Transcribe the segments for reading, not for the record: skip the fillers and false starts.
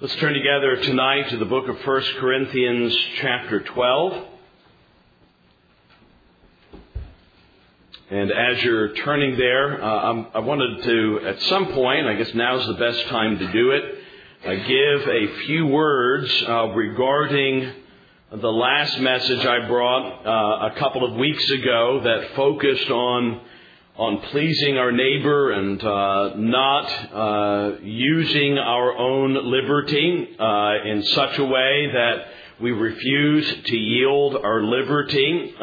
Let's turn together tonight to the book of 1 Corinthians chapter 12. And as you're turning there, I wanted to, at some point, I guess now's the best time to do it, give a few words regarding the last message I brought a couple of weeks ago that focused on pleasing our neighbor and not using our own liberty in such a way that we refuse to yield our liberty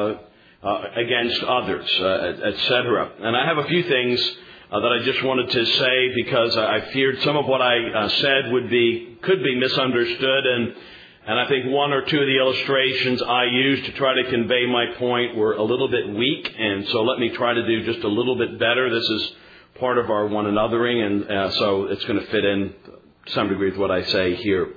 against others, etc. And I have a few things that I just wanted to say because I feared some of what I said could be misunderstood, and I think one or two of the illustrations I used to try to convey my point were a little bit weak, and so let me try to do just a little bit better. This is part of our one anothering, and so it's going to fit in to some degree with what I say here.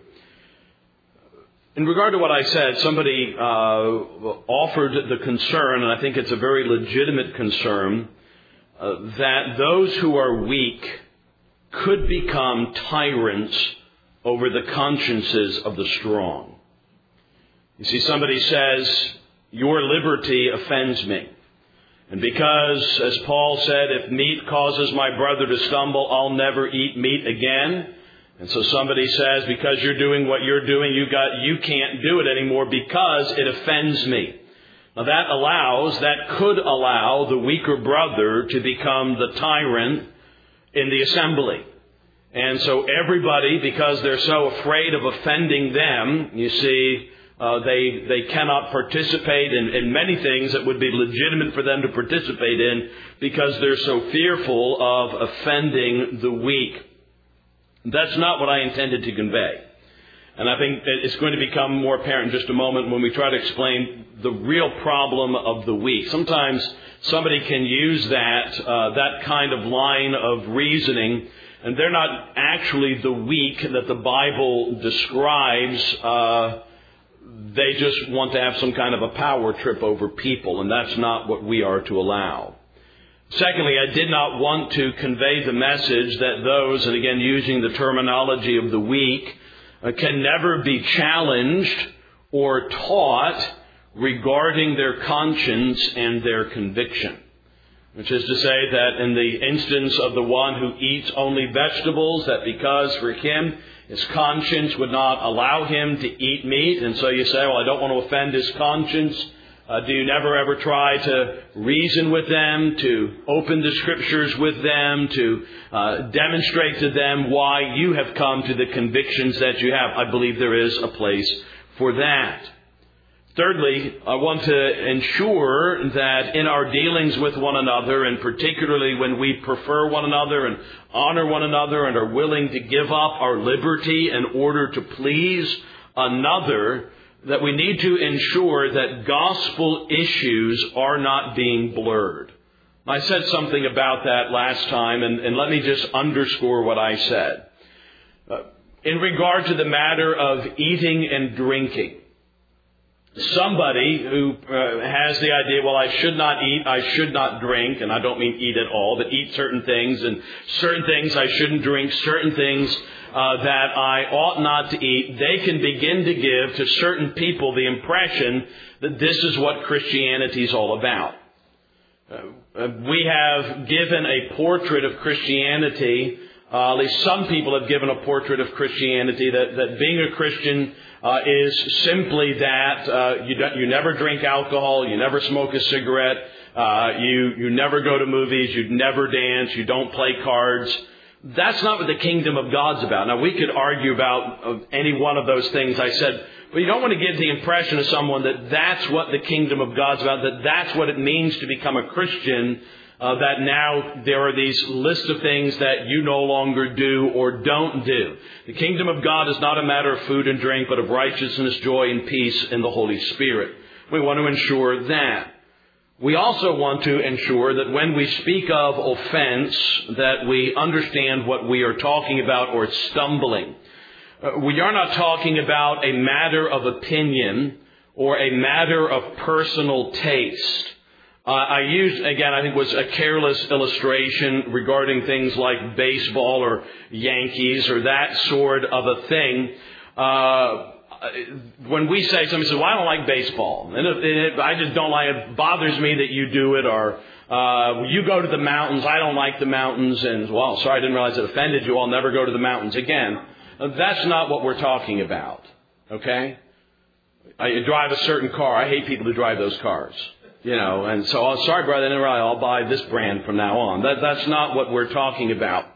In regard to what I said, somebody offered the concern, and I think it's a very legitimate concern, that those who are weak could become tyrants over the consciences of the strong. You see, somebody says, your liberty offends me. And because, as Paul said, if meat causes my brother to stumble, I'll never eat meat again. And so somebody says, because you're doing what you're doing, you can't do it anymore because it offends me. Now that could allow the weaker brother to become the tyrant in the assembly. And so everybody, because they're so afraid of offending them, you see, they cannot participate in many things that would be legitimate for them to participate in because they're so fearful of offending the weak. That's not what I intended to convey. And I think it's going to become more apparent in just a moment when we try to explain the real problem of the weak. Sometimes somebody can use that kind of line of reasoning, and they're not actually the weak that the Bible describes. They just want to have some kind of a power trip over people, and that's not what we are to allow. Secondly, I did not want to convey the message that those, and again using the terminology of the weak, can never be challenged or taught regarding their conscience and their conviction. Which is to say that in the instance of the one who eats only vegetables, that because for him his conscience would not allow him to eat meat, and so you say, well, I don't want to offend his conscience. Do you never ever try to reason with them, to open the Scriptures with them, to demonstrate to them why you have come to the convictions that you have? I believe there is a place for that. Thirdly, I want to ensure that in our dealings with one another, and particularly when we prefer one another and honor one another and are willing to give up our liberty in order to please another, that we need to ensure that gospel issues are not being blurred. I said something about that last time, and let me just underscore what I said. In regard to the matter of eating and drinking, somebody who has the idea, well, I should not eat, I should not drink, and I don't mean eat at all, but eat certain things, and certain things I shouldn't drink, certain things that I ought not to eat, they can begin to give to certain people the impression that this is what Christianity is all about. We have given a portrait of Christianity, at least some people have given a portrait of Christianity, that being a Christian is simply that you never drink alcohol, you never smoke a cigarette, you never go to movies, you never dance, you don't play cards. That's not what the kingdom of God's about. Now, we could argue about any one of those things I said, but you don't want to give the impression to someone that that's what the kingdom of God's about, that that's what it means to become a Christian, that now there are these lists of things that you no longer do or don't do. The kingdom of God is not a matter of food and drink, but of righteousness, joy, and peace in the Holy Spirit. We want to ensure that. We also want to ensure that when we speak of offense, that we understand what we are talking about, or stumbling. We are not talking about a matter of opinion or a matter of personal taste. I used, again, I think was a careless illustration regarding things like baseball or Yankees or that sort of a thing. When we say, somebody says, well, I don't like baseball. And I just don't like it. It bothers me that you do it. Or you go to the mountains. I don't like the mountains. And, well, sorry, I didn't realize it offended you. I'll never go to the mountains again. That's not what we're talking about. Okay? I drive a certain car. I hate people who drive those cars. You know, and so, oh, sorry, brother, I'll buy this brand from now on. That's not what we're talking about.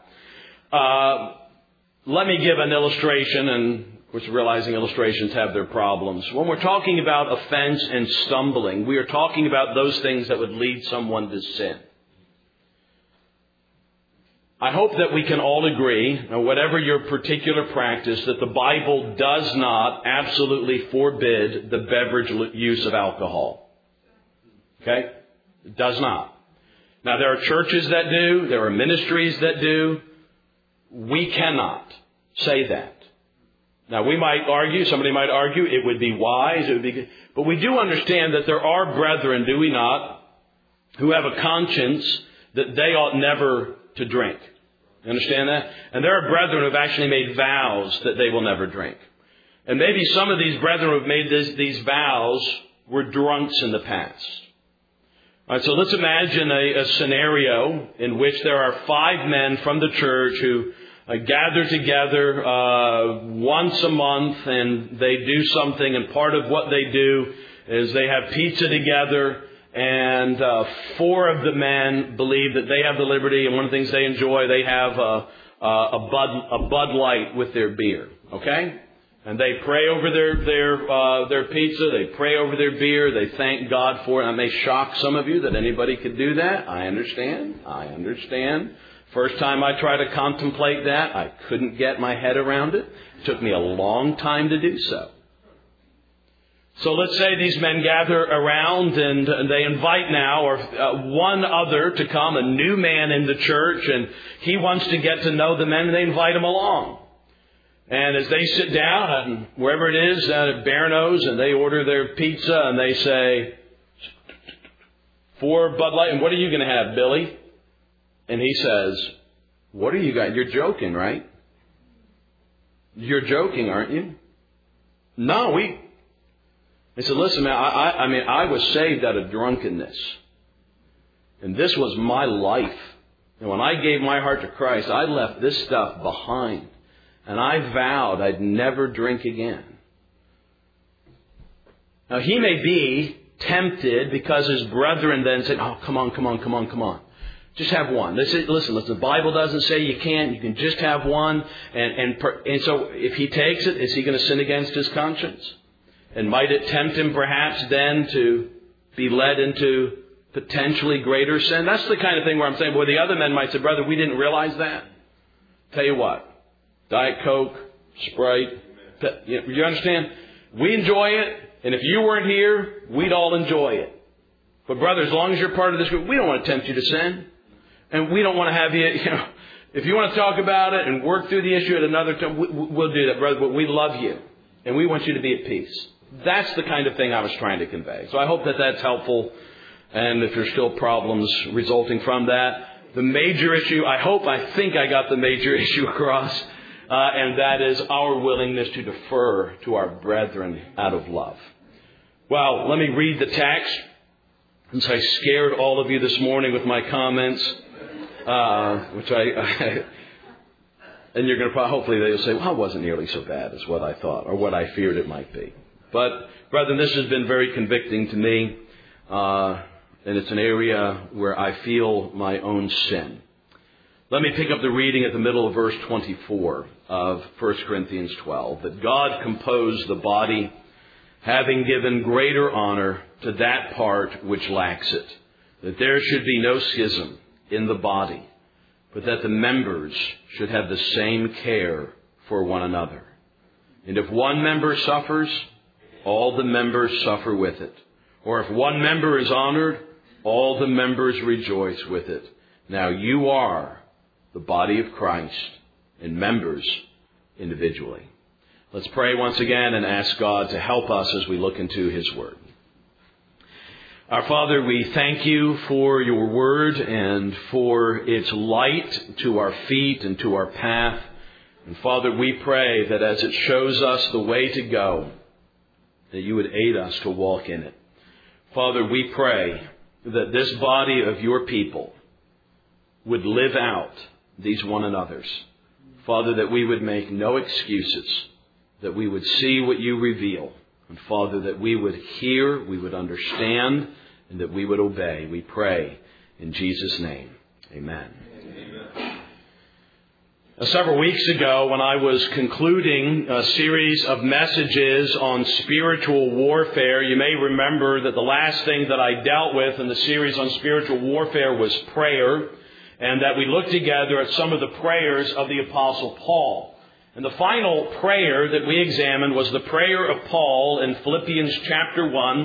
Let me give an illustration, and of course, realizing illustrations have their problems. When we're talking about offense and stumbling, we are talking about those things that would lead someone to sin. I hope that we can all agree, whatever your particular practice, that the Bible does not absolutely forbid the beverage use of alcohol. Okay? It does not. Now, there are churches that do. There are ministries that do. We cannot say that. Now, we might argue, somebody might argue, it would be wise, it would be good. But we do understand that there are brethren, do we not, who have a conscience that they ought never to drink. You understand that? And there are brethren who have actually made vows that they will never drink. And maybe some of these brethren who have made these vows were drunks in the past. All right, so let's imagine a scenario in which there are 5 men from the church who gather together once a month, and they do something, and part of what they do is they have pizza together, and 4 of the men believe that they have the liberty, and one of the things they enjoy, they have a Bud Light with their beer, okay? And they pray over their pizza. They pray over their beer. They thank God for it. And it may shock some of you that anybody could do that. I understand. First time I tried to contemplate that, I couldn't get my head around it. It took me a long time to do so. So let's say these men gather around and they invite now one other to come, a new man in the church, and he wants to get to know the men, and they invite him along. And as they sit down, wherever it is, at Barano's, and they order their pizza, and they say, 4 Bud Light, and what are you going to have, Billy? And he says, what are you guys? You're joking, right? You're joking, aren't you? No, He said, listen, man, I was saved out of drunkenness. And this was my life. And when I gave my heart to Christ, I left this stuff behind. And I vowed I'd never drink again. Now, he may be tempted because his brethren then said, oh, come on. Just have one. Listen, the Bible doesn't say you can't. You can just have one. And so if he takes it, is he going to sin against his conscience? And might it tempt him perhaps then to be led into potentially greater sin? That's the kind of thing where I'm saying, boy, the other men might say, brother, we didn't realize that. Tell you what. Diet Coke, Sprite. You understand? We enjoy it. And if you weren't here, we'd all enjoy it. But brother, as long as you're part of this group, we don't want to tempt you to sin. And we don't want to have you, if you want to talk about it and work through the issue at another time, we'll do that, brother. But we love you. And we want you to be at peace. That's the kind of thing I was trying to convey. So I hope that that's helpful. And if there's still problems resulting from that, the major issue, I think I got the major issue across. And that is our willingness to defer to our brethren out of love. Well, let me read the text. Since I scared all of you this morning with my comments, which and you're going to hopefully they'll say, well, it wasn't nearly so bad as what I thought or what I feared it might be. But, brethren, this has been very convicting to me. And it's an area where I feel my own sin. Let me pick up the reading at the middle of verse 24 of 1 Corinthians 12. That God composed the body, having given greater honor to that part which lacks it. That there should be no schism in the body, but that the members should have the same care for one another. And if one member suffers, all the members suffer with it. Or if one member is honored, all the members rejoice with it. Now you are the body of Christ and members individually. Let's pray once again and ask God to help us as we look into His Word. Our Father, we thank you for your word and for its light to our feet and to our path. And Father, we pray that as it shows us the way to go, that you would aid us to walk in it. Father, we pray that this body of your people would live out these one another's. Father, that we would make no excuses, that we would see what you reveal. And Father, that we would hear, we would understand, and that we would obey. We pray in Jesus' name. Amen. Amen. Several weeks ago, when I was concluding a series of messages on spiritual warfare, you may remember that the last thing that I dealt with in the series on spiritual warfare was prayer, and that we looked together at some of the prayers of the Apostle Paul. And the final prayer that we examined was the prayer of Paul in Philippians chapter 1.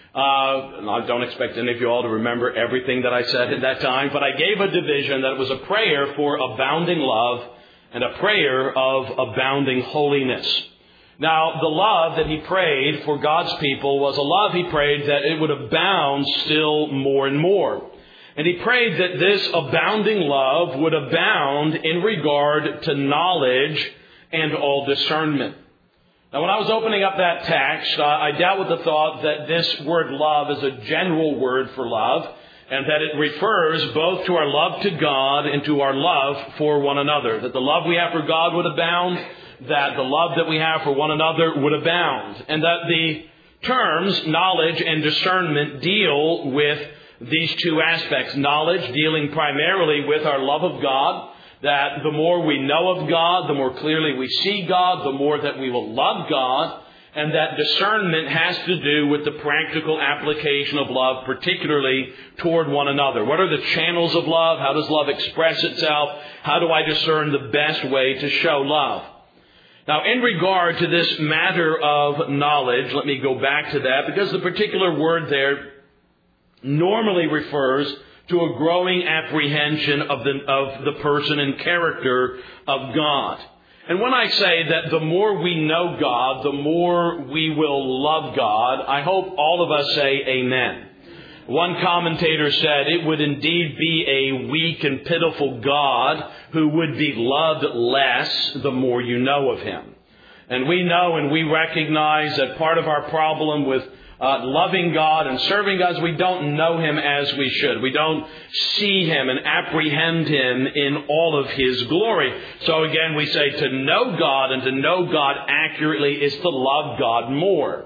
And I don't expect any of you all to remember everything that I said at that time, but I gave a division that it was a prayer for abounding love and a prayer of abounding holiness. Now, the love that he prayed for God's people was a love he prayed that it would abound still more and more. And he prayed that this abounding love would abound in regard to knowledge and all discernment. Now, when I was opening up that text, I dealt with the thought that this word love is a general word for love, and that it refers both to our love to God and to our love for one another. That the love we have for God would abound, that the love that we have for one another would abound, and that the terms knowledge and discernment deal with these two aspects. Knowledge dealing primarily with our love of God, that the more we know of God, the more clearly we see God, the more that we will love God. And that discernment has to do with the practical application of love, particularly toward one another. What are the channels of love? How does love express itself? How do I discern the best way to show love? Now, in regard to this matter of knowledge, let me go back to that, because the particular word there normally refers to a growing apprehension of the person and character of God. And when I say that the more we know God, the more we will love God, I hope all of us say amen. One commentator said it would indeed be a weak and pitiful God who would be loved less the more you know of him. And we know and we recognize that part of our problem with loving God and serving God is we don't know him as we should. We don't see him and apprehend him in all of his glory. So again, we say to know God and to know God accurately is to love God more.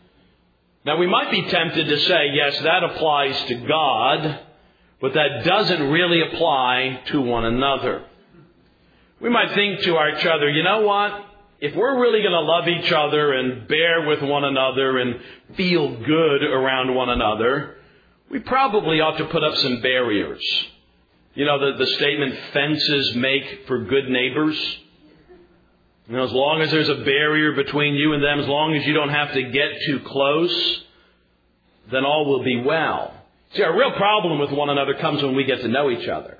Now, we might be tempted to say, yes, that applies to God, but that doesn't really apply to one another. We might think to each other, you know what? If we're really going to love each other and bear with one another and feel good around one another, we probably ought to put up some barriers. You know, the statement, fences make for good neighbors. You know, as long as there's a barrier between you and them, as long as you don't have to get too close, then all will be well. See, our real problem with one another comes when we get to know each other.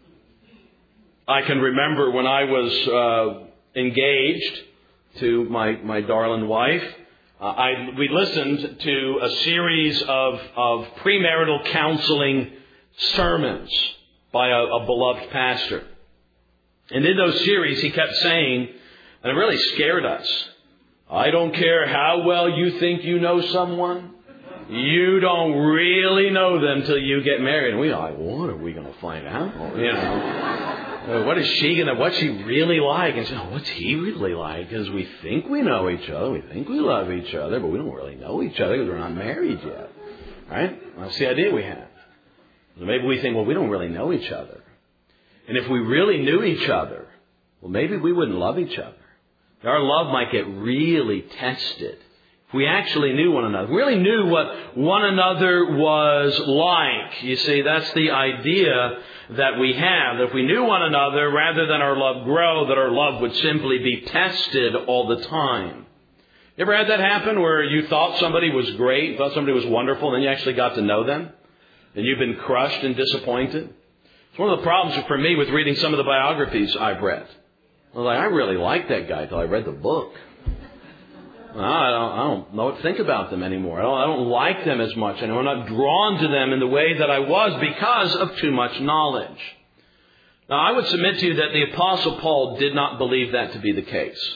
I can remember when I was engaged to my darling wife, we listened to a series of premarital counseling sermons by a beloved pastor. And in those series, he kept saying, and it really scared us, I don't care how well you think you know someone, you don't really know them till you get married. And we're like, what are we going to find out? You know. What's she really like? And so, what's he really like? Because we think we know each other, we think we love each other, but we don't really know each other because we're not married yet. Right? That's the idea we have. So maybe we think, well, we don't really know each other. And if we really knew each other, well, maybe we wouldn't love each other. Our love might get really tested. If we actually knew one another, really knew what one another was like. You see, that's the idea that we have. That if we knew one another, rather than our love grow, that our love would simply be tested all the time. You ever had that happen where you thought somebody was great, thought somebody was wonderful, and then you actually got to know them? And you've been crushed and disappointed? It's one of the problems for me with reading some of the biographies I've read. I was like, I really liked that guy until I read the book. I don't know what to think about them anymore. I don't like them as much. I'm not drawn to them in the way that I was because of too much knowledge. Now, I would submit to you that the Apostle Paul did not believe that to be the case.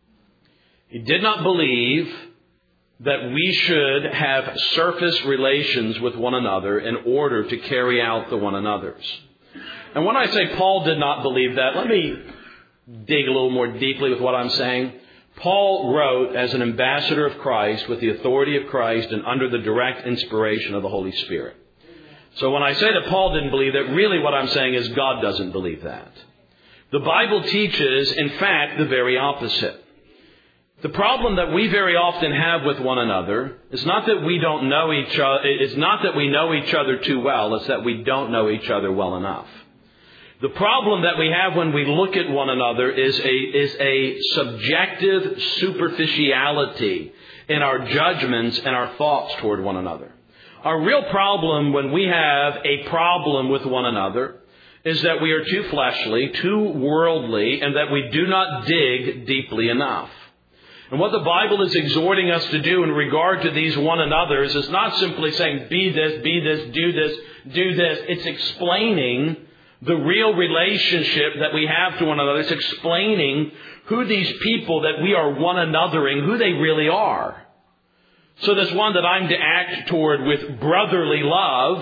He did not believe that we should have surface relations with one another in order to carry out the one another's. And when I say Paul did not believe that, let me dig a little more deeply with what I'm saying. Paul wrote as an ambassador of Christ with the authority of Christ and under the direct inspiration of the Holy Spirit. So when I say that Paul didn't believe that, really what I'm saying is God doesn't believe that. The Bible teaches, in fact, the very opposite. The problem that we very often have with one another is not that we don't know each other, it's not that we know each other too well, it's that we don't know each other well enough. The problem that we have when we look at one another is a subjective superficiality in our judgments and our thoughts toward one another. Our real problem when we have a problem with one another is that we are too fleshly, too worldly, and that we do not dig deeply enough. And what the Bible is exhorting us to do in regard to these one another's is not simply saying, be this, do this, do this. It's explaining the real relationship that we have to one another. It's explaining who these people that we are one anothering, who they really are. So this one that I'm to act toward with brotherly love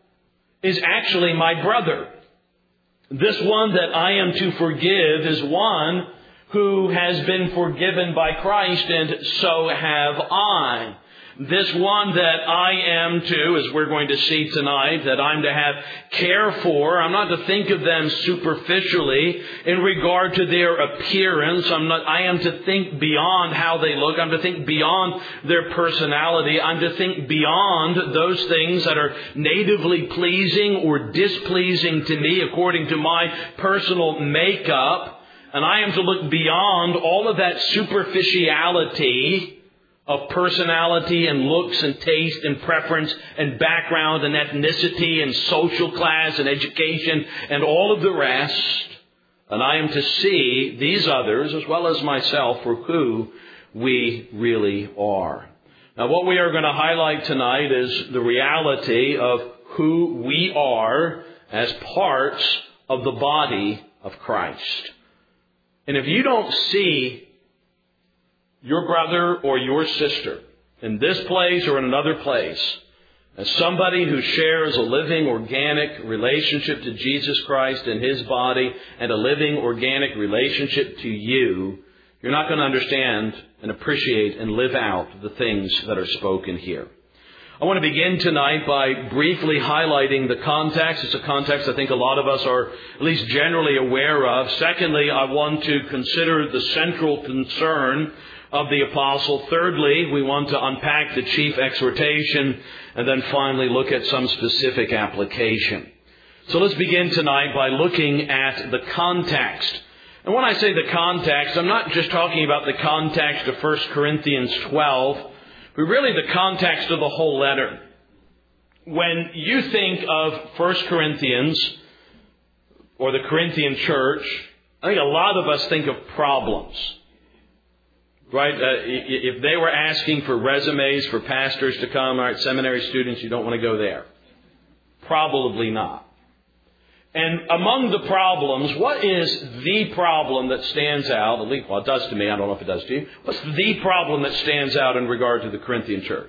is actually my brother. This one that I am to forgive is one who has been forgiven by Christ, and so have I. This one that I am to, as we're going to see tonight, that I'm to have care for, I'm not to think of them superficially in regard to their appearance. I am to think beyond how they look. I'm to think beyond their personality. I'm to think beyond those things that are natively pleasing or displeasing to me according to my personal makeup. And I am to look beyond all of that superficiality of personality and looks and taste and preference and background and ethnicity and social class and education and all of the rest. And I am to see these others as well as myself for who we really are. Now, what we are going to highlight tonight is the reality of who we are as parts of the body of Christ. And if you don't see your brother or your sister in this place or in another place as somebody who shares a living, organic relationship to Jesus Christ and His body and a living, organic relationship to you, you're not going to understand and appreciate and live out the things that are spoken here. I want to begin tonight by briefly highlighting the context. It's a context I think a lot of us are at least generally aware of. Secondly, I want to consider the central concern of the apostle. Thirdly, we want to unpack the chief exhortation, and then finally look at some specific application. So let's begin tonight by looking at the context. And when I say the context, I'm not just talking about the context of 1 Corinthians 12, but really the context of the whole letter. When you think of 1 Corinthians or the Corinthian church, I think a lot of us think of problems. Right? If they were asking for resumes for pastors to come, all right, seminary students, you don't want to go there. Probably not. And among the problems, what is the problem that stands out? At least, well, it does to me. I don't know if it does to you. What's the problem that stands out in regard to the Corinthian church?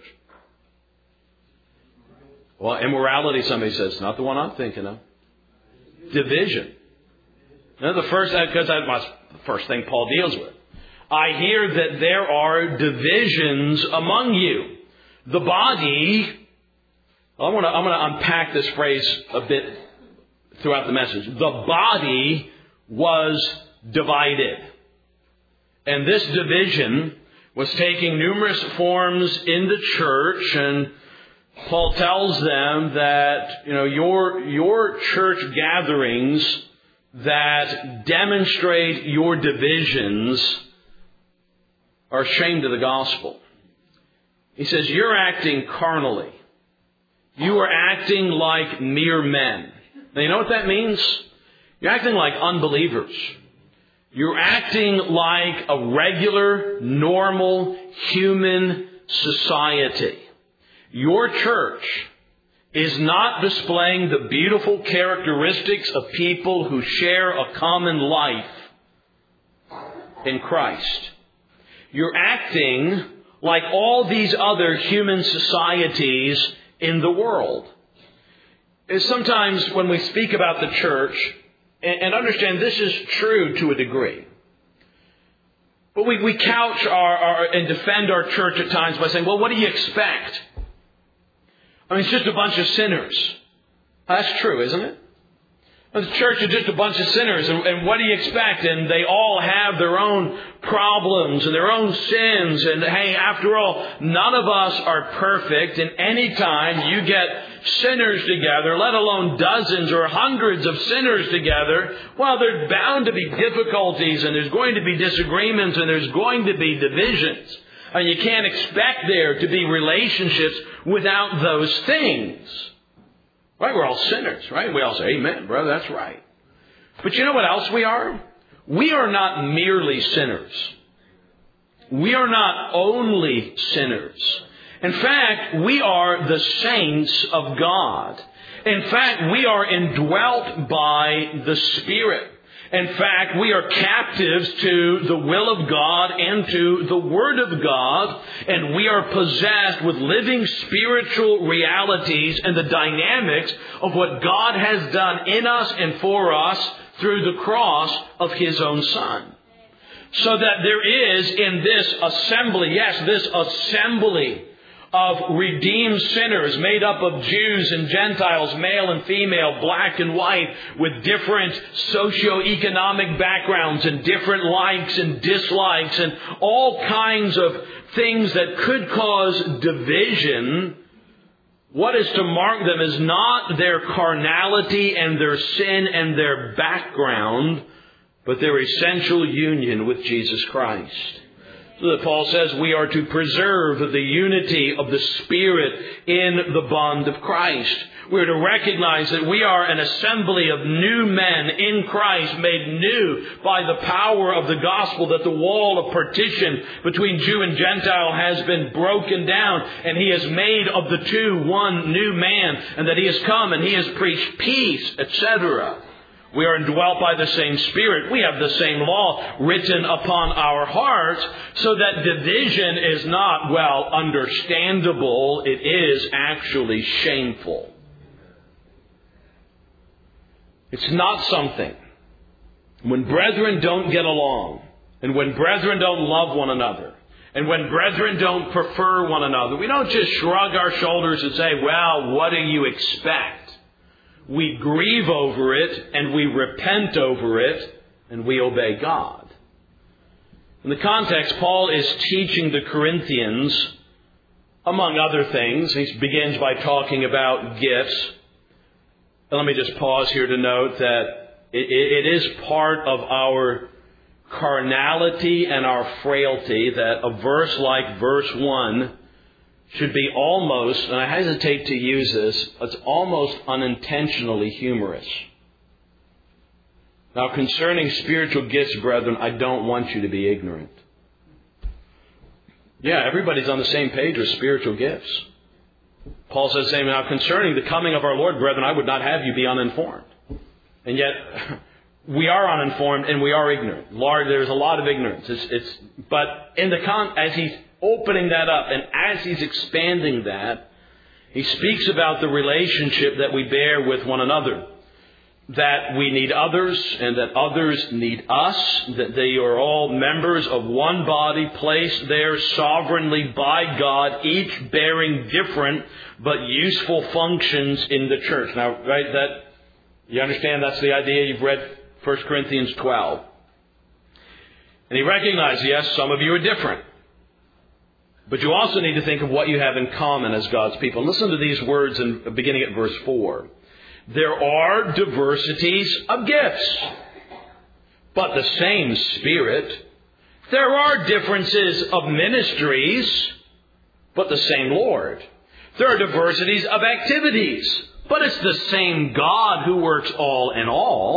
Well, immorality, somebody says, not the one I'm thinking of. Division. Now, because that's the first thing Paul deals with. I hear that there are divisions among you. The body, I'm going to unpack this phrase a bit throughout the message. The body was divided. And this division was taking numerous forms in the church, and Paul tells them that, your church gatherings that demonstrate your divisions are ashamed of the gospel. He says, you're acting carnally. You are acting like mere men. Now, you know what that means? You're acting like unbelievers. You're acting like a regular, normal, human society. Your church is not displaying the beautiful characteristics of people who share a common life in Christ. You're acting like all these other human societies in the world. Sometimes when we speak about the church, and understand this is true to a degree, but we couch and defend our church at times by saying, well, what do you expect? I mean, it's just a bunch of sinners. That's true, isn't it? The church is just a bunch of sinners, and what do you expect? And they all have their own problems and their own sins. And hey, after all, none of us are perfect. And any time you get sinners together, let alone dozens or hundreds of sinners together, well, there's bound to be difficulties, and there's going to be disagreements, and there's going to be divisions. And you can't expect there to be relationships without those things. Right? We're all sinners, right? We all say, amen, brother, that's right. But you know what else we are? We are not merely sinners. We are not only sinners. In fact, we are the saints of God. In fact, we are indwelt by the Spirit. In fact, we are captives to the will of God and to the Word of God, and we are possessed with living spiritual realities and the dynamics of what God has done in us and for us through the cross of His own Son. So that there is in this assembly, this assembly of redeemed sinners made up of Jews and Gentiles, male and female, black and white, with different socioeconomic backgrounds and different likes and dislikes and all kinds of things that could cause division. What is to mark them is not their carnality and their sin and their background, but their essential union with Jesus Christ. So that Paul says we are to preserve the unity of the Spirit in the bond of Christ. We're to recognize that we are an assembly of new men in Christ, made new by the power of the gospel, that the wall of partition between Jew and Gentile has been broken down, and He has made of the two one new man, and that He has come and He has preached peace, etc. We are indwelt by the same Spirit. We have the same law written upon our hearts, so that division is not, understandable. It is actually shameful. It's not something. When brethren don't get along, and when brethren don't love one another, and when brethren don't prefer one another, we don't just shrug our shoulders and say, well, what do you expect? We grieve over it, and we repent over it, and we obey God. In the context, Paul is teaching the Corinthians, among other things. He begins by talking about gifts. And let me just pause here to note that it is part of our carnality and our frailty that a verse like verse 1 should be almost, and I hesitate to use this, it's almost unintentionally humorous. Now, concerning spiritual gifts, brethren, I don't want you to be ignorant. Yeah, everybody's on the same page with spiritual gifts. Paul says, now concerning the coming of our Lord, brethren, I would not have you be uninformed. And yet, we are uninformed and we are ignorant. Lord, there's a lot of ignorance. But in as he's opening that up and as he's expanding that, he speaks about the relationship that we bear with one another. That we need others and that others need us. That they are all members of one body placed there sovereignly by God, each bearing different but useful functions in the church. Now, right, you understand that's the idea? You've read 1 Corinthians 12. And he recognizes, yes, some of you are different. But you also need to think of what you have in common as God's people. And listen to these words beginning at verse 4. There are diversities of gifts, but the same Spirit. There are differences of ministries, but the same Lord. There are diversities of activities, but it's the same God who works all in all.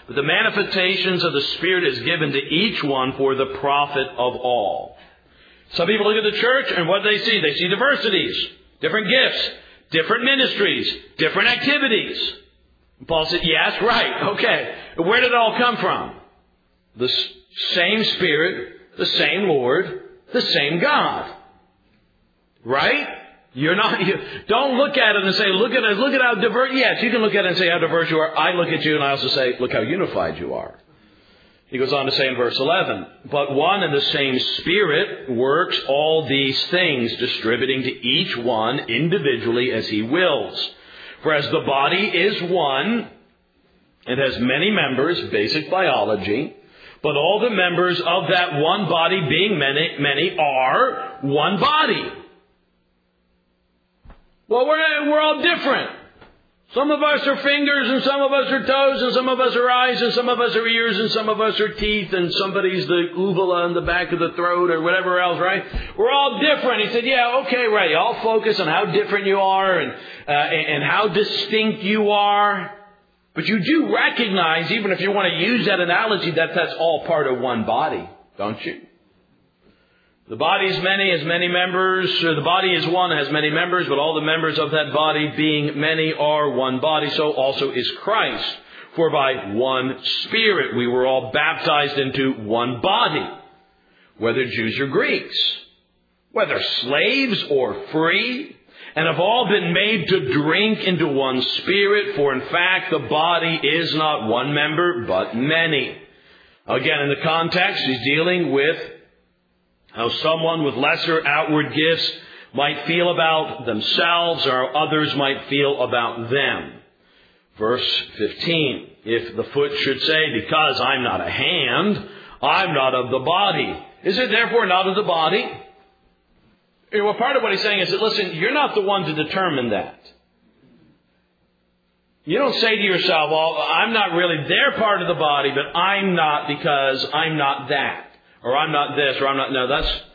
but the manifestations of the Spirit is given to each one for the profit of all. Some people look at the church and what do they see? They see diversities, different gifts, different ministries, different activities. Paul said, yes, right, okay. Where did it all come from? The same Spirit, the same Lord, the same God. Right? Don't look at it and say, look at how diverse. Yes, you can look at it and say how diverse you are. I look at you and I also say, look how unified you are. He goes on to say in verse 11, but one and the same Spirit works all these things, distributing to each one individually as He wills. For as the body is one, it has many members, basic biology, but all the members of that one body, being many, are one body. Well, we're all different. Some of us are fingers, and some of us are toes, and some of us are eyes, and some of us are ears, and some of us are teeth, and somebody's the uvula in the back of the throat, or whatever else, right? We're all different. He said, yeah, okay, right. I'll focus on how different you are and how distinct you are. But you do recognize, even if you want to use that analogy, that that's all part of one body, don't you? The body is many, has many members. The body is one, has many members, but all the members of that body, being many, are one body. So also is Christ. For by one Spirit we were all baptized into one body, whether Jews or Greeks, whether slaves or free, and have all been made to drink into one Spirit. For in fact the body is not one member, but many. Again, in the context, he's dealing with how someone with lesser outward gifts might feel about themselves, or others might feel about them. Verse 15, if the foot should say, because I'm not a hand, I'm not of the body, is it therefore not of the body? Well, part of what he's saying is that, listen, you're not the one to determine that. You don't say to yourself, well, I'm not really their part of the body, but I'm not because I'm not that. Or I'm not this, or I'm not... No,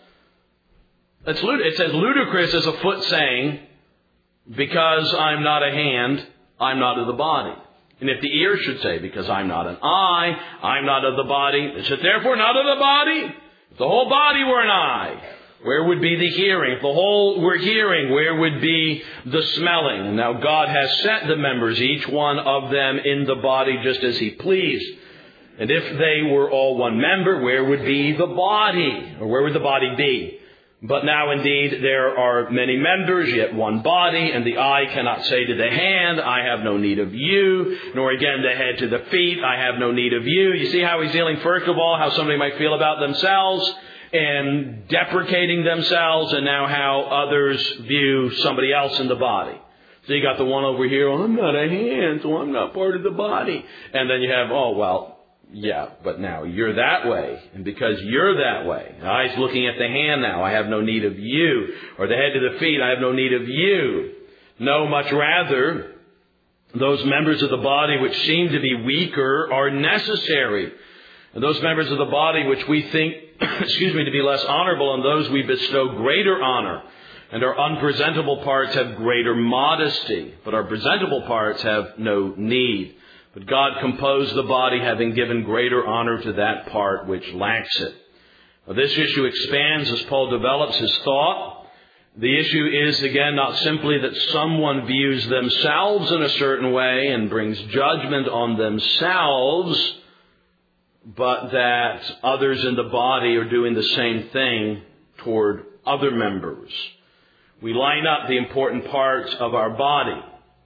that's it says ludicrous as a foot saying, because I'm not a hand, I'm not of the body. And if the ear should say, because I'm not an eye, I'm not of the body, is it therefore not of the body? If the whole body were an eye, where would be the hearing? If the whole were hearing, where would be the smelling? And now God has set the members, each one of them, in the body just as He pleased. And if they were all one member, where would be the body? Or where would the body be? But now indeed there are many members, yet one body, and the eye cannot say to the hand, I have no need of you, nor again the head to the feet, I have no need of you. You see how he's dealing, first of all, how somebody might feel about themselves and deprecating themselves, and now how others view somebody else in the body. So you got the one over here, I'm not a hand, so I'm not part of the body. And then you have, yeah, but now you're that way. And because you're that way, the eye's looking at the hand now, I have no need of you. Or the head to the feet, I have no need of you. No, much rather, those members of the body which seem to be weaker are necessary. And those members of the body which we think, to be less honorable, on those we bestow greater honor. And our unpresentable parts have greater modesty, but our presentable parts have no need. But God composed the body, having given greater honor to that part which lacks it. Now, this issue expands as Paul develops his thought. The issue is, again, not simply that someone views themselves in a certain way and brings judgment on themselves, but that others in the body are doing the same thing toward other members. We line up the important parts of our body.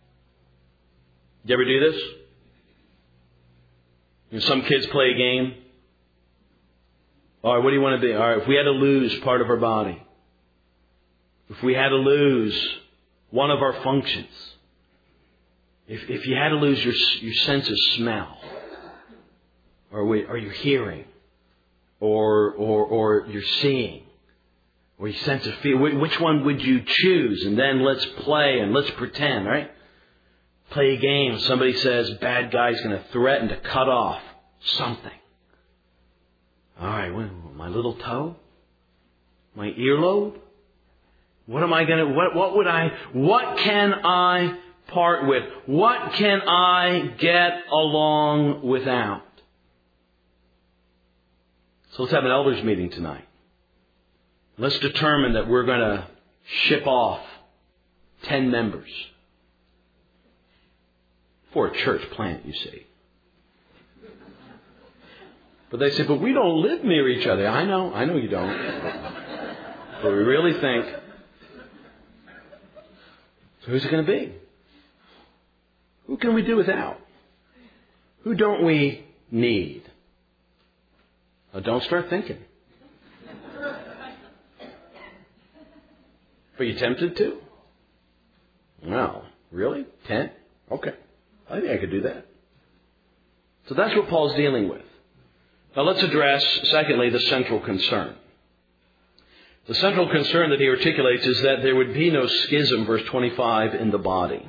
You ever do this? Some kids play a game. All right, what do you want to be? All right, if we had to lose part of our body, if we had to lose one of our functions, if you had to lose your sense of smell, or your hearing, or your seeing, or your sense of feel, which one would you choose? And then let's play and let's pretend, right? Play a game. Somebody says, bad guy's going to threaten to cut off something. All right, my little toe? My earlobe? What am I going to, what can I part with? What can I get along without? So let's have an elders meeting tonight. Let's determine that we're going to ship off 10 members for a church plant, you see. But they say, but we don't live near each other. I know you don't. But we really think, so who's it going to be? Who can we do without? Who don't we need? Now, don't start thinking. Are you tempted to? Well, really? 10? Okay. I think I could do that. So that's what Paul's dealing with. Now let's address, secondly, the central concern. The central concern that he articulates is that there would be no schism, verse 25, in the body.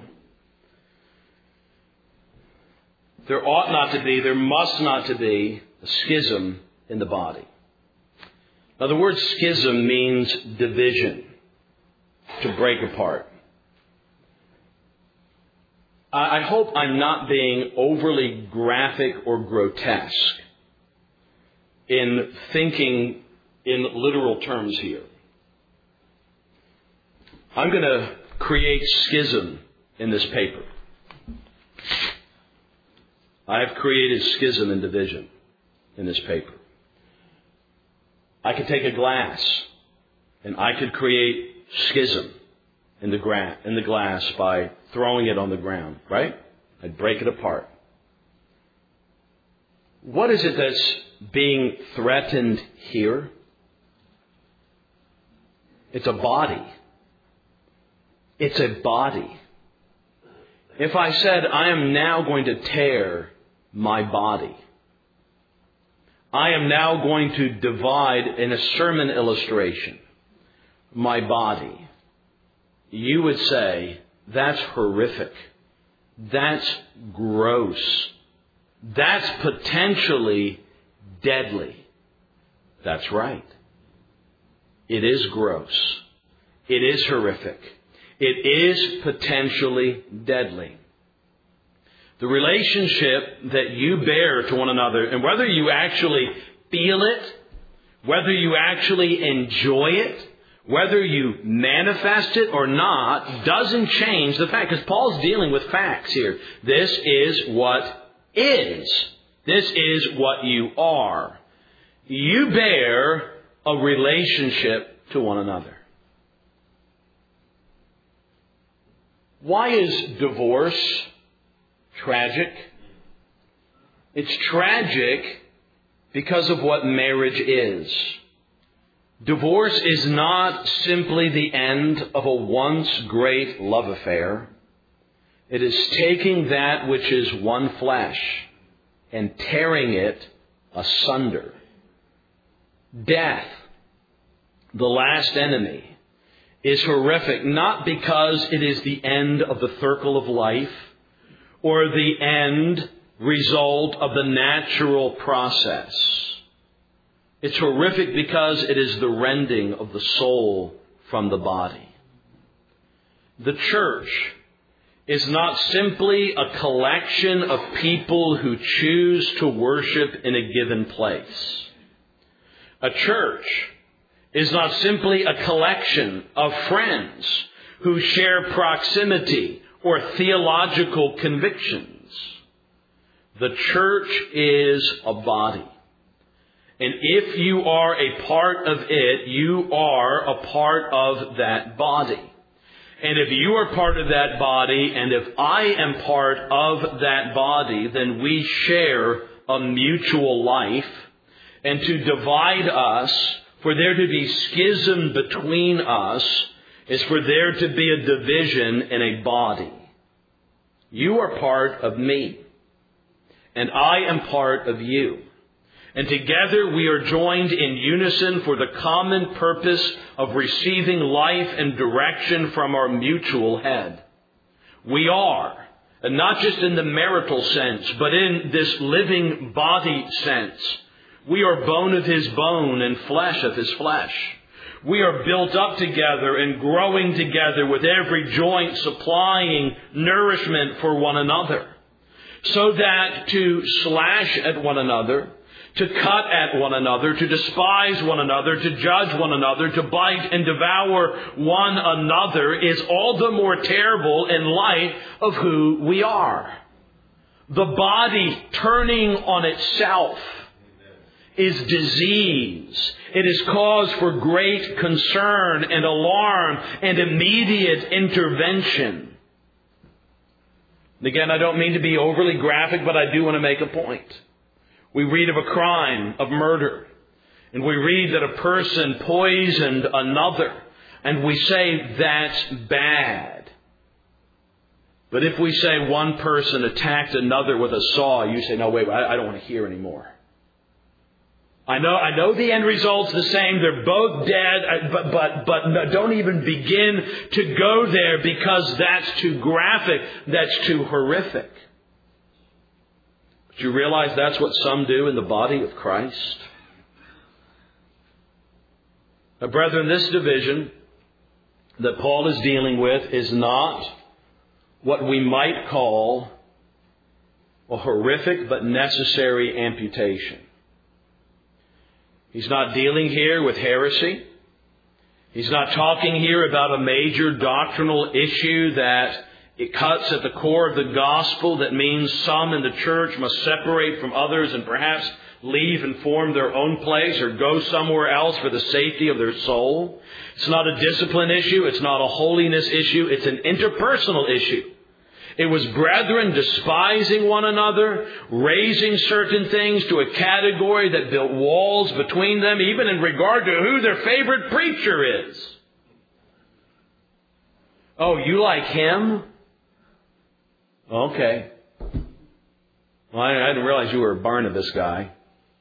There ought not to be, there must not to be a schism in the body. Now the word schism means division, to break apart. I hope I'm not being overly graphic or grotesque in thinking in literal terms here. I'm going to create schism in this paper. I have created schism and division in this paper. I could take a glass and I could create schism in the glass by throwing it on the ground, right? I'd break it apart. What is it that's being threatened here? It's a body. It's a body. If I said, I am now going to tear my body, I am now going to divide in a sermon illustration my body, you would say, that's horrific. That's gross. That's potentially deadly. That's right. It is gross. It is horrific. It is potentially deadly. The relationship that you bear to one another, and whether you actually feel it, whether you actually enjoy it, whether you manifest it or not, doesn't change the fact. Because Paul's dealing with facts here. This is what is. This is what you are. You bear a relationship to one another. Why is divorce tragic? It's tragic because of what marriage is. Divorce is not simply the end of a once great love affair. It is taking that which is one flesh and tearing it asunder. Death, the last enemy, is horrific, not because it is the end of the circle of life or the end result of the natural process. It's horrific because it is the rending of the soul from the body. The church is not simply a collection of people who choose to worship in a given place. A church is not simply a collection of friends who share proximity or theological convictions. The church is a body. And if you are a part of it, you are a part of that body. And if you are part of that body, and if I am part of that body, then we share a mutual life. And to divide us, for there to be schism between us, is for there to be a division in a body. You are part of me, and I am part of you. And together we are joined in unison for the common purpose of receiving life and direction from our mutual head. We are, and not just in the marital sense, but in this living body sense. We are bone of his bone and flesh of his flesh. We are built up together and growing together with every joint supplying nourishment for one another. So that to slash at one another, to cut at one another, to despise one another, to judge one another, to bite and devour one another is all the more terrible in light of who we are. The body turning on itself is disease. It is cause for great concern and alarm and immediate intervention. Again, I don't mean to be overly graphic, but I do want to make a point. We read of a crime of murder, and we read that a person poisoned another, and we say that's bad. But if we say one person attacked another with a saw, you say, no, wait, I don't want to hear anymore. I know the end result's the same. They're both dead, but don't even begin to go there because that's too graphic. That's too horrific. But you realize that's what some do in the body of Christ? Now, brethren, this division that Paul is dealing with is not what we might call a horrific but necessary amputation. He's not dealing here with heresy. He's not talking here about a major doctrinal issue that it cuts at the core of the gospel that means some in the church must separate from others and perhaps leave and form their own place or go somewhere else for the safety of their soul. It's not a discipline issue. It's not a holiness issue. It's an interpersonal issue. It was brethren despising one another, raising certain things to a category that built walls between them, even in regard to who their favorite preacher is. Oh, you like him? Okay. Well, I didn't realize you were a Barnabas guy.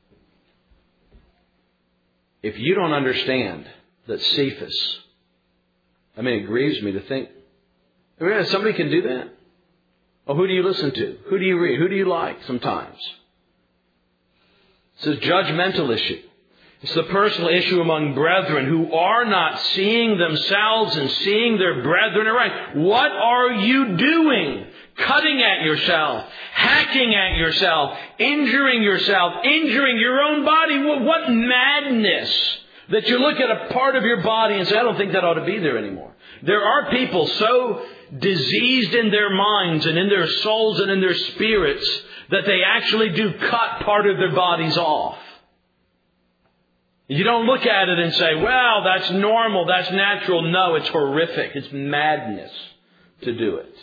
If you don't understand that Cephas, it grieves me to think, somebody can do that? Oh, who do you listen to? Who do you read? Who do you like sometimes? It's a judgmental issue. It's the personal issue among brethren who are not seeing themselves and seeing their brethren aright. What are you doing? Cutting at yourself, hacking at yourself, injuring your own body. What madness that you look at a part of your body and say, I don't think that ought to be there anymore. There are people so diseased in their minds and in their souls and in their spirits that they actually do cut part of their bodies off. You don't look at it and say, well, that's normal, that's natural. No, it's horrific. It's madness to do it.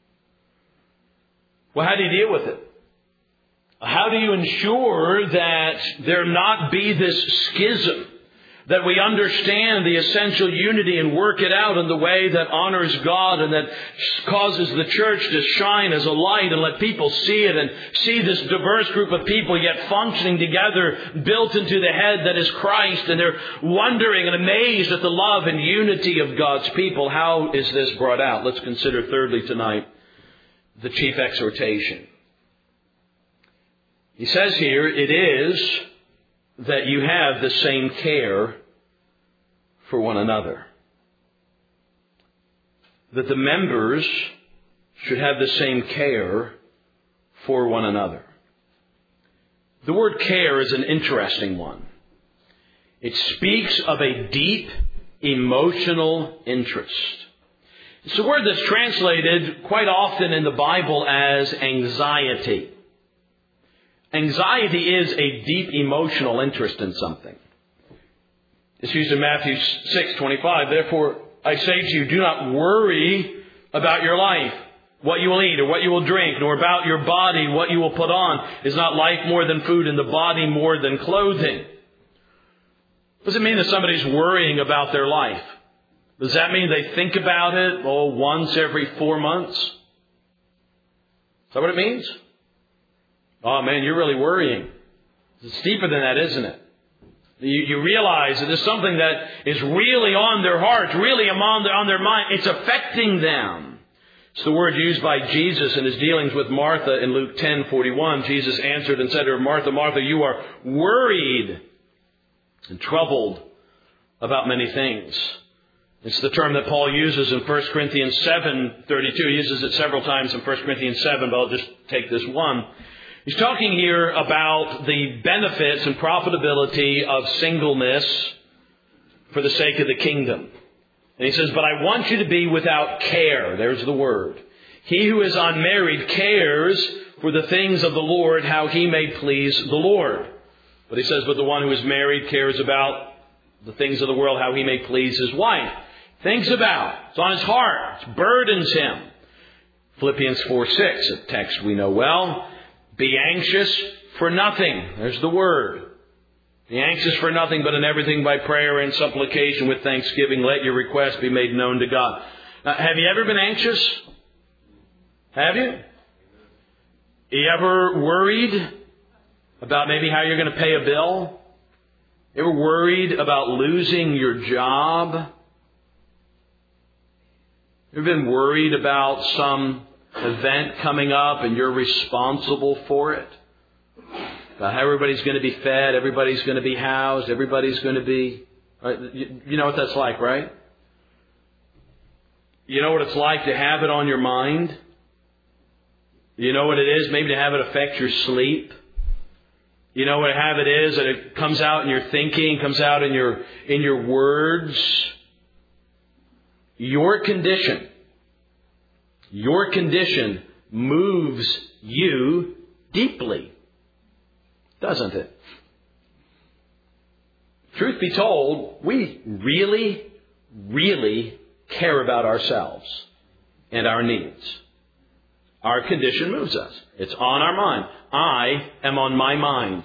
Well, how do you deal with it? How do you ensure that there not be this schism? That we understand the essential unity and work it out in the way that honors God and that causes the church to shine as a light and let people see it and see this diverse group of people yet functioning together, built into the head that is Christ, and they're wondering and amazed at the love and unity of God's people. How is this brought out? Let's consider thirdly tonight the chief exhortation. He says here, it is that you have the same care for one another. That the members should have the same care for one another. The word care is an interesting one. It speaks of a deep emotional interest. It's a word that's translated quite often in the Bible as anxiety. Anxiety is a deep emotional interest in something. It's used in Matthew 6:25. Therefore, I say to you, do not worry about your life, what you will eat or what you will drink, nor about your body, what you will put on. Is not life more than food and the body more than clothing? Does it mean that somebody's worrying about their life? Does that mean they think about it, once every 4 months? Is that what it means? Oh man, you're really worrying. It's deeper than that, isn't it? You realize that there's something that is really on their hearts, really on their mind. It's affecting them. It's the word used by Jesus in his dealings with Martha in Luke 10:41. Jesus answered and said to her, Martha, Martha, you are worried and troubled about many things. It's the term that Paul uses in 1 Corinthians 7:32. He uses it several times in 1 Corinthians 7, but I'll just take this one. He's talking here about the benefits and profitability of singleness for the sake of the kingdom. And he says, but I want you to be without care. There's the word. He who is unmarried cares for the things of the Lord, how he may please the Lord. But he says, but the one who is married cares about the things of the world, how he may please his wife. Thinks about it. It's on his heart. It burdens him. Philippians 4:6, a text we know well. Be anxious for nothing. There's the word. Be anxious for nothing, but in everything by prayer and supplication with thanksgiving, let your requests be made known to God. Have you ever been anxious? Have you? You ever worried about maybe how you're going to pay a bill? You ever worried about losing your job? You ever been worried about some event coming up and you're responsible for it? About how everybody's going to be fed, everybody's going to be housed, everybody's going to be... Right? You know what that's like, right? You know what it's like to have it on your mind? You know what it is maybe to have it affect your sleep? You know what have it is that it comes out in your thinking, comes out in your words? Your condition moves you deeply, doesn't it? Truth be told, we really, really care about ourselves and our needs. Our condition moves us. It's on our mind. I am on my mind.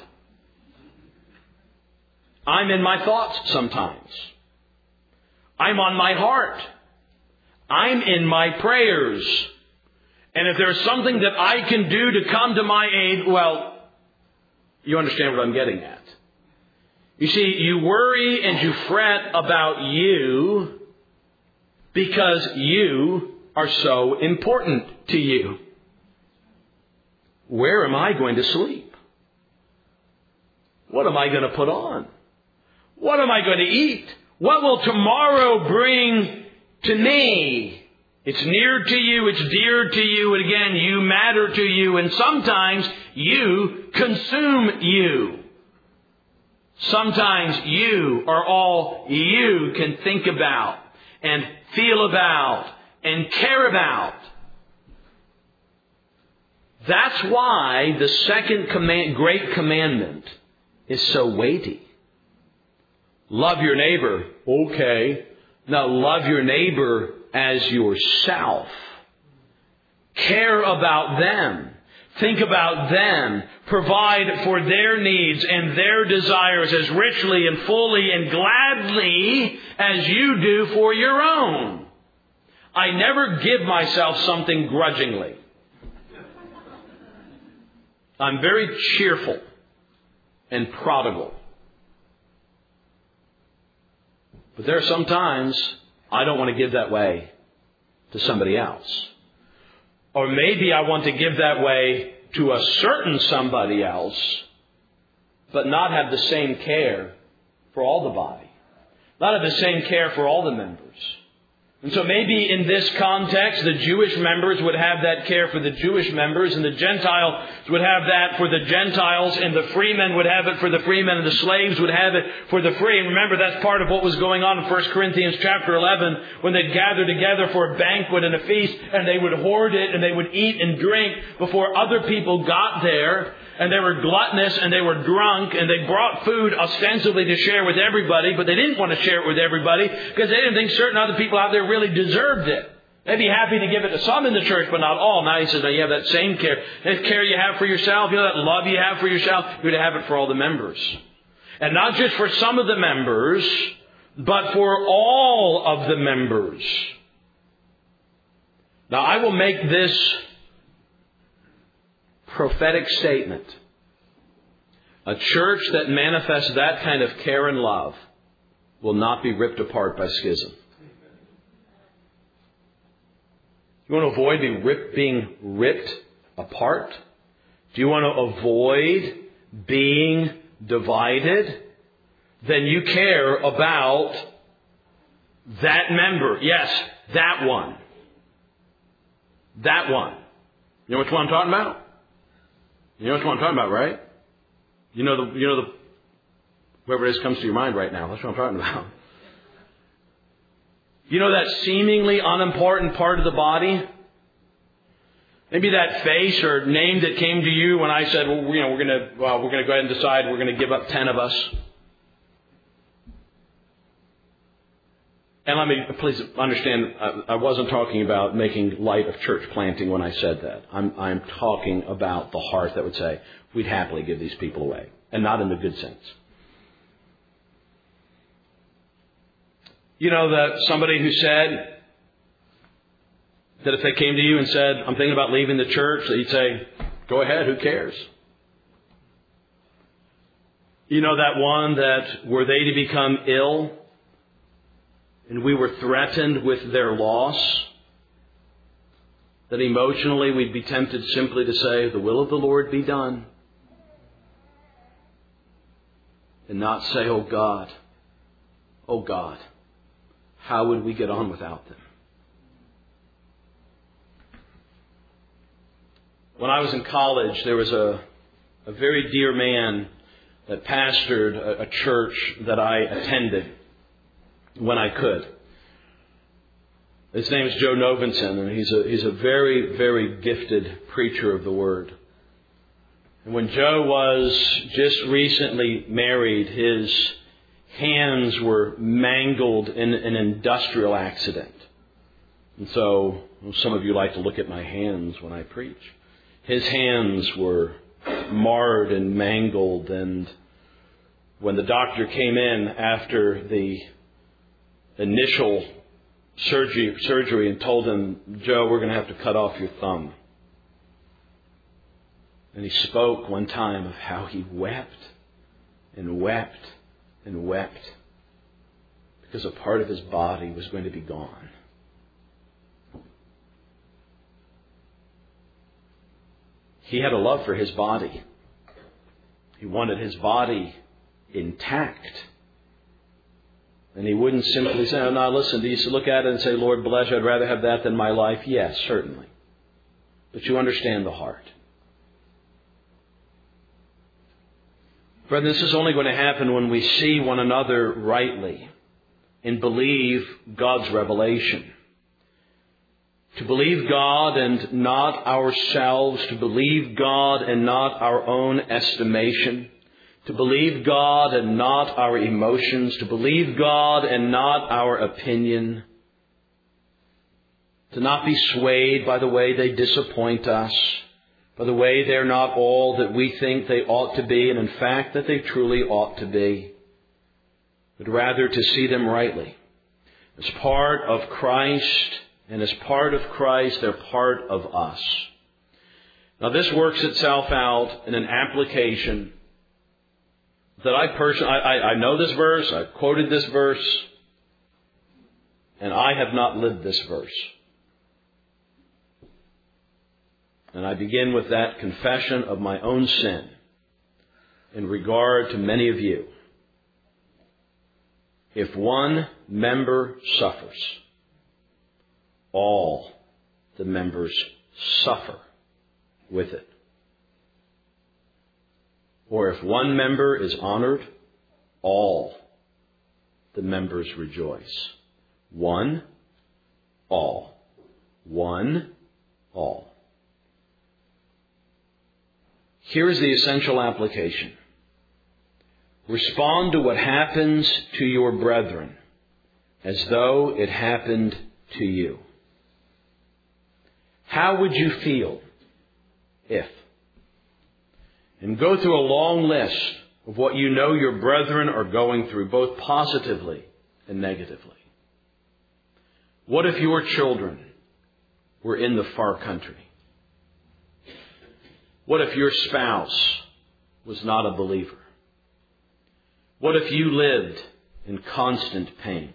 I'm in my thoughts sometimes. I'm on my heart. I'm in my prayers. And if there's something that I can do to come to my aid, well, you understand what I'm getting at. You see, you worry and you fret about you because you are so important to you. Where am I going to sleep? What am I going to put on? What am I going to eat? What will tomorrow bring to me? It's near to you. It's dear to you. And again, you matter to you. And sometimes you consume you. Sometimes you are all you can think about and feel about and care about. That's why the second great commandment is so weighty. Love your neighbor. Okay. Now love your neighbor as yourself. Care about them. Think about them. Provide for their needs and their desires as richly and fully and gladly as you do for your own. I never give myself something grudgingly. I'm very cheerful and prodigal. But there are some times I don't want to give that way to somebody else. Or maybe I want to give that way to a certain somebody else, but not have the same care for all the body. Not have the same care for all the members. And so maybe in this context, the Jewish members would have that care for the Jewish members, and the Gentiles would have that for the Gentiles, and the freemen would have it for the freemen, and the slaves would have it for the free. And remember, that's part of what was going on in 1 Corinthians chapter 11, when they'd gather together for a banquet and a feast, and they would hoard it, and they would eat and drink before other people got there. And they were gluttonous and they were drunk, and they brought food ostensibly to share with everybody, but they didn't want to share it with everybody because they didn't think certain other people out there really deserved it. They'd be happy to give it to some in the church, but not all. Now he says, now you have that same care. That care you have for yourself, you know, that love you have for yourself, you're to have it for all the members. And not just for some of the members, but for all of the members. Now I will make this prophetic statement. A church that manifests that kind of care and love will not be ripped apart by schism. You want to avoid being ripped apart? Do you want to avoid being divided? then you care about that member. Yes, that one. That one. You know which one I'm talking about? You know which one I'm talking about, right? You know the whoever it is comes to your mind right now. That's what I'm talking about. You know that seemingly unimportant part of the body? Maybe that face or name that came to you when I said, we're going to go ahead and decide we're going to give up 10 of us. And let me please understand, I wasn't talking about making light of church planting when I said that. I'm talking about the heart that would say, we'd happily give these people away. And not in the good sense. You know that somebody who said that if they came to you and said, I'm thinking about leaving the church, that you'd say, go ahead, who cares? You know that one that were they to become ill and we were threatened with their loss, that emotionally we'd be tempted simply to say, the will of the Lord be done. And not say, oh God, how would we get on without them? When I was in college, there was a very dear man that pastored a church that I attended when I could. His name is Joe Novenson, and he's a very, very gifted preacher of the Word. And when Joe was just recently married, his hands were mangled in an industrial accident. And so, some of you like to look at my hands when I preach. His hands were marred and mangled, and when the doctor came in after the initial surgery and told him, Joe, we're going to have to cut off your thumb. And he spoke one time of how he wept and wept and wept because a part of his body was going to be gone. He had a love for his body. He wanted his body intact. And he wouldn't simply say, oh, no, listen, do you look at it and say, Lord, bless you, I'd rather have that than my life? Yes, certainly. But you understand the heart. Brethren, this is only going to happen when we see one another rightly and believe God's revelation. To believe God and not ourselves, to believe God and not our own estimation, to believe God and not our emotions, to believe God and not our opinion, to not be swayed by the way they disappoint us, by the way they're not all that we think they ought to be, and in fact that they truly ought to be, but rather to see them rightly as part of Christ, and as part of Christ, they're part of us. Now this works itself out in an application that I know this verse, I've quoted this verse, and I have not lived this verse. And I begin with that confession of my own sin in regard to many of you. If one member suffers, all the members suffer with it. Or if one member is honored, all the members rejoice. One, all. One, all. Here is the essential application. Respond to what happens to your brethren as though it happened to you. How would you feel if? And go through a long list of what you know your brethren are going through, both positively and negatively. What if your children were in the far country? What if your spouse was not a believer? What if you lived in constant pain?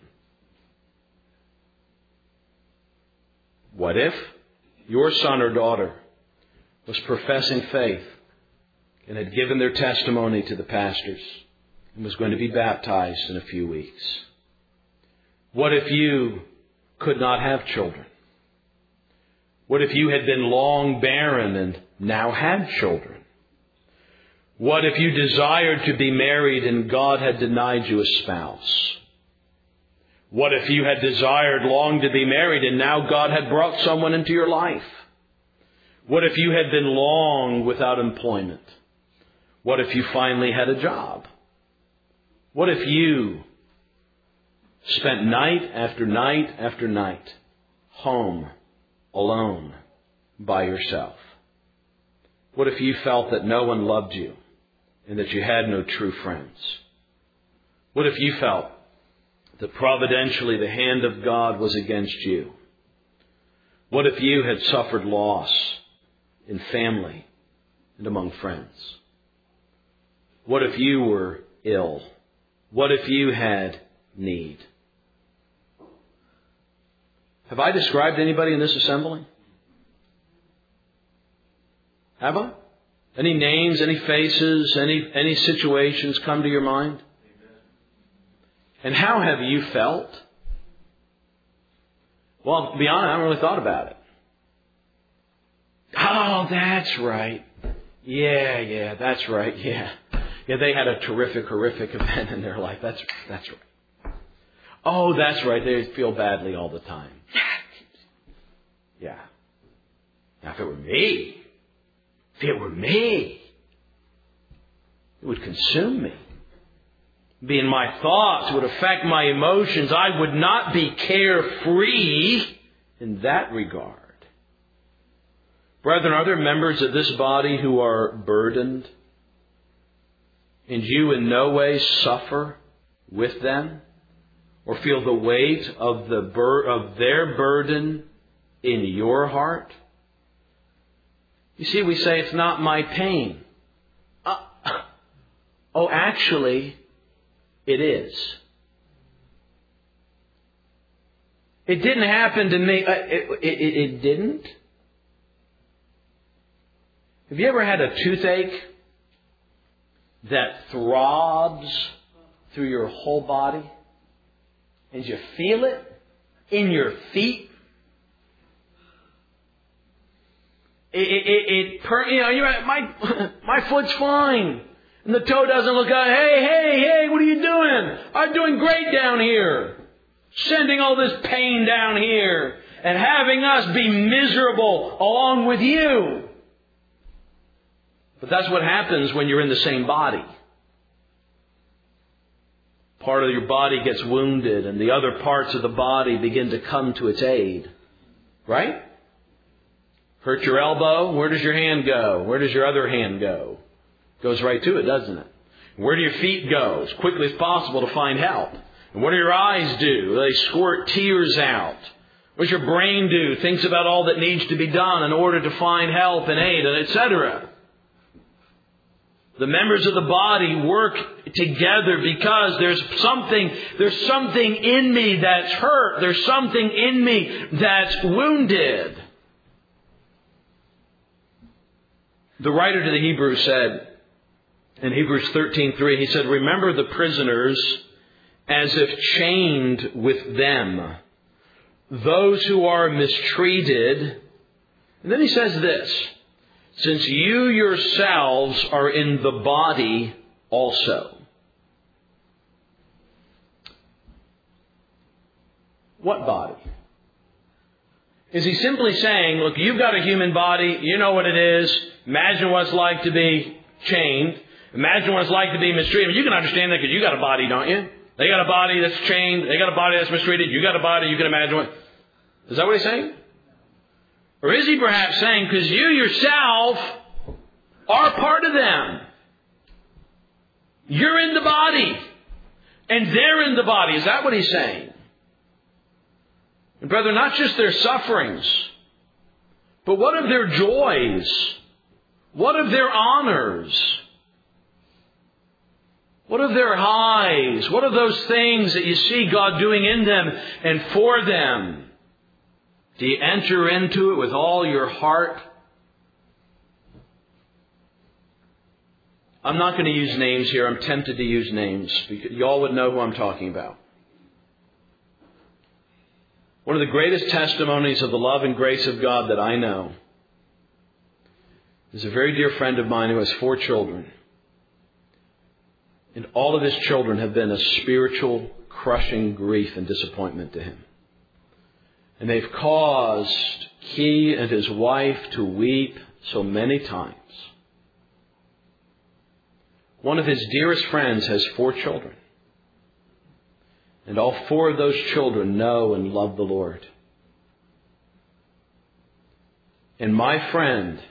What if your son or daughter was professing faith and had given their testimony to the pastors and was going to be baptized in a few weeks? What if you could not have children? What if you had been long barren and now had children? What if you desired to be married and God had denied you a spouse? What if you had desired long to be married and now God had brought someone into your life? What if you had been long without employment? What if you finally had a job? What if you spent night after night after night home, alone, by yourself? What if you felt that no one loved you and that you had no true friends? What if you felt that providentially the hand of God was against you? What if you had suffered loss in family and among friends? What if you were ill? What if you had need? Have I described anybody in this assembly? Have I? Any names, any faces, any situations come to your mind? And how have you felt? Well, to be honest, I haven't really thought about it. Oh, that's right. Yeah, that's right. Yeah, they had a horrific event in their life. That's right. Oh, that's right. They feel badly all the time. Yeah. Now, if it were me, it would consume me. Be in my thoughts, it would affect my emotions. I would not be carefree in that regard. Brethren, are there members of this body who are burdened and you in no way suffer with them or feel the weight of their burden in your heart? You see, we say it's not my pain. Actually, it is. It didn't happen to me. It didn't. Have you ever had a toothache that throbs through your whole body? And you feel it in your feet? My foot's fine. And the toe doesn't look out. Hey, what are you doing? I'm doing great down here. Sending all this pain down here and having us be miserable along with you. But that's what happens when you're in the same body. Part of your body gets wounded and the other parts of the body begin to come to its aid. Right? Hurt your elbow, where does your hand go? Where does your other hand go? Goes right to it, doesn't it? Where do your feet go? As quickly as possible to find help. And what do your eyes do? They squirt tears out. What does your brain do? Thinks about all that needs to be done in order to find help and aid, and etc. The members of the body work together because there's something in me that's hurt. There's something in me that's wounded. The writer to the Hebrews said, in Hebrews 13:3, he said, "Remember the prisoners as if chained with them, those who are mistreated." And then he says this, "Since you yourselves are in the body also." What body? Is he simply saying, look, you've got a human body, you know what it is, imagine what it's like to be chained, imagine what it's like to be mistreated. You can understand that because you got a body, don't you? They got a body that's chained, they got a body that's mistreated, you got a body, you can imagine what... Is that what he's saying? Or is he perhaps saying, because you yourself are part of them. You're in the body. And they're in the body. Is that what he's saying? And brother, not just their sufferings, but what of their joys? What of their honors? What of their highs? What of those things that you see God doing in them and for them? Do you enter into it with all your heart? I'm not going to use names here. I'm tempted to use names, because y'all would know who I'm talking about. One of the greatest testimonies of the love and grace of God that I know is a very dear friend of mine who has 4 children. And all of his children have been a spiritual, crushing grief and disappointment to him. And they've caused he and his wife to weep so many times. One of his dearest friends has 4 children. And all 4 of those children know and love the Lord. And my friends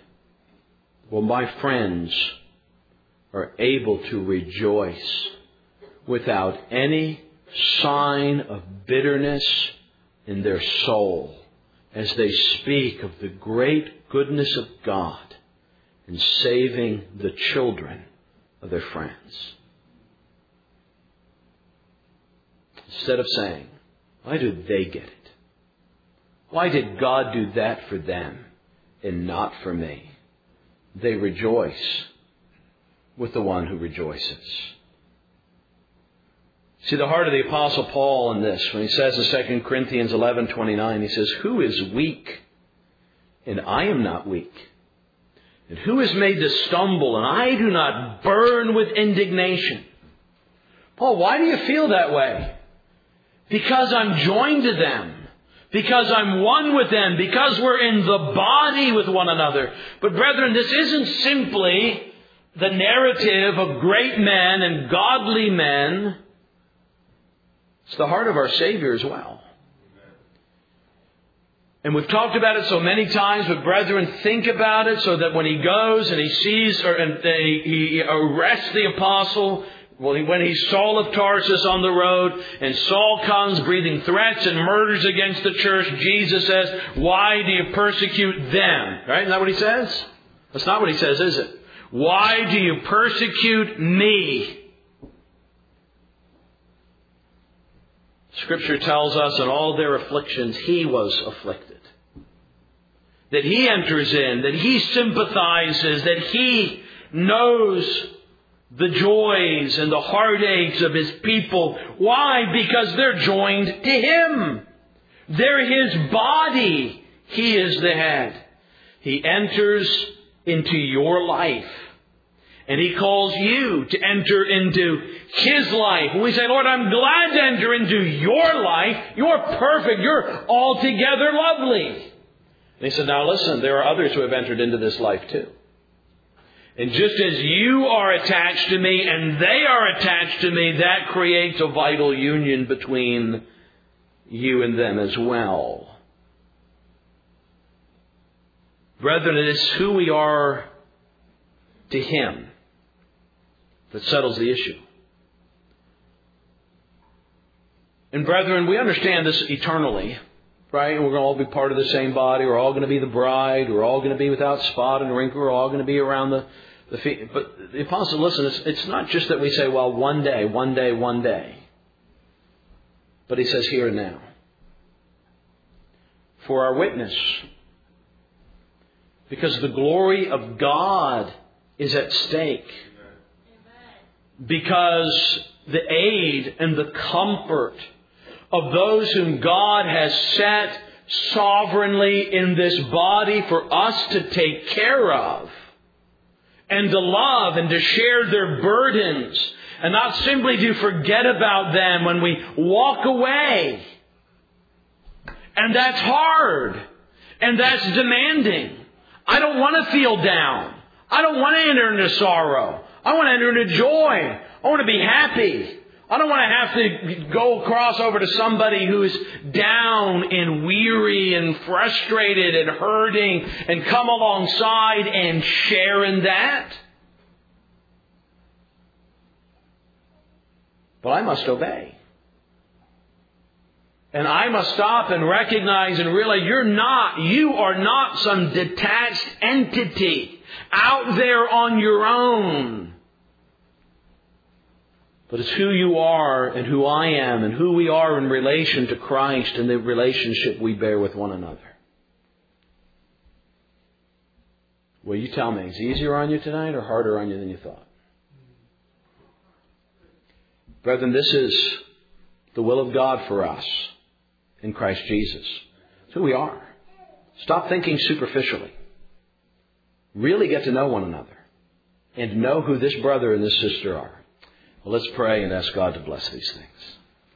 are able to rejoice without any sign of bitterness in their soul as they speak of the great goodness of God in saving the children of their friends. Instead of saying, why do they get it? Why did God do that for them and not for me? They rejoice with the one who rejoices. See the heart of the Apostle Paul in this, when he says in 2 Corinthians 11:29, he says, who is weak? And I am not weak. And who is made to stumble? And I do not burn with indignation. Paul, why do you feel that way? Because I'm joined to them. Because I'm one with them. Because we're in the body with one another. But brethren, this isn't simply the narrative of great men and godly men. It's the heart of our Savior as well. And we've talked about it so many times, but brethren, think about it so that when he goes and he sees, he arrests the apostle, when he's Saul of Tarsus on the road, and Saul comes breathing threats and murders against the church, Jesus says, why do you persecute them? Right? Isn't that what he says? That's not what he says, is it? Why do you persecute me? Scripture tells us in all their afflictions, he was afflicted. That he enters in, that he sympathizes, that he knows the joys and the heartaches of his people. Why? Because they're joined to him. They're his body. He is the head. He enters into your life. And he calls you to enter into his life. When we say, Lord, I'm glad to enter into your life. You're perfect. You're altogether lovely. And he said, now listen, there are others who have entered into this life too. And just as you are attached to me and they are attached to me, that creates a vital union between you and them as well. Brethren, it is who we are to him that settles the issue. And brethren, we understand this eternally, right? We're going to all be part of the same body. We're all going to be the bride. We're all going to be without spot and wrinkle. We're all going to be around the feet. But the apostle, listen, it's not just that we say, well, one day. But he says here and now. For our witness. Because the glory of God is at stake. Because the aid and the comfort of those whom God has set sovereignly in this body for us to take care of and to love and to share their burdens and not simply to forget about them when we walk away. And that's hard. And that's demanding. I don't want to feel down. I don't want to enter into sorrow. I want to enter into joy. I want to be happy. I don't want to have to go cross over to somebody who's down and weary and frustrated and hurting and come alongside and share in that. But I must obey. And I must stop and recognize and realize you are not some detached entity out there on your own. But it's who you are and who I am and who we are in relation to Christ and the relationship we bear with one another. Well, you tell me, is it easier on you tonight or harder on you than you thought? Brethren, this is the will of God for us in Christ Jesus. It's who we are. Stop thinking superficially. Really get to know one another and know who this brother and this sister are. Well, let's pray and ask God to bless these things.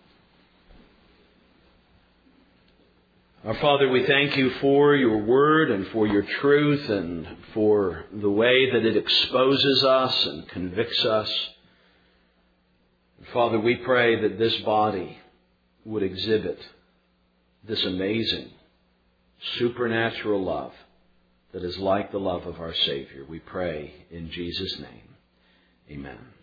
Our Father, we thank you for your word and for your truth and for the way that it exposes us and convicts us. Father, we pray that this body would exhibit this amazing, supernatural love that is like the love of our Savior. We pray in Jesus' name. Amen.